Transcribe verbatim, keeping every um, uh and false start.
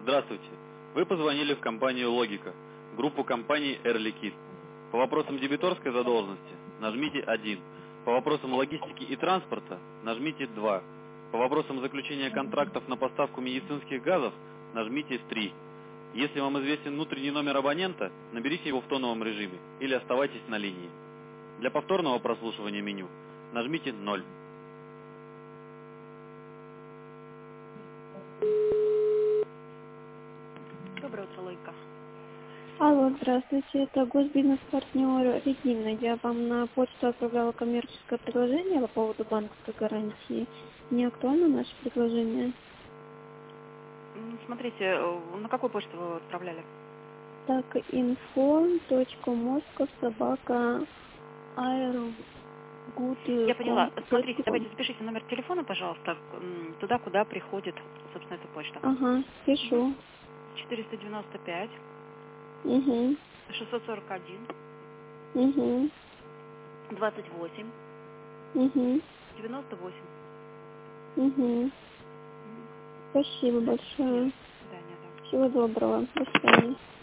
Здравствуйте. Вы позвонили в компанию «Логика», группу компаний Air Liquide. По вопросам дебиторской задолженности нажмите один. По вопросам логистики и транспорта нажмите два. По вопросам заключения контрактов на поставку медицинских газов нажмите три. Если вам известен внутренний номер абонента, наберите его в тоновом режиме или оставайтесь на линии. Для повторного прослушивания меню нажмите ноль. Доброе утро, Лойка. Алло, здравствуйте, это госбизнес-партнер Регина. Я вам на почту отправляла коммерческое предложение по поводу банковской гарантии. Не актуально наше предложение? Смотрите, на какую почту вы отправляли? Так, инфо точка москов собака аэрогуд. Я поняла. Смотрите, давайте запишите номер телефона, пожалуйста, туда, куда приходит, собственно, эта почта. Ага, пишу. четыреста девяносто пять. Угу. шестьсот сорок один. Угу. двадцать восемь. Угу. девяносто восемь. Угу. Спасибо большое. До свидания, да. Всего доброго. До свидания.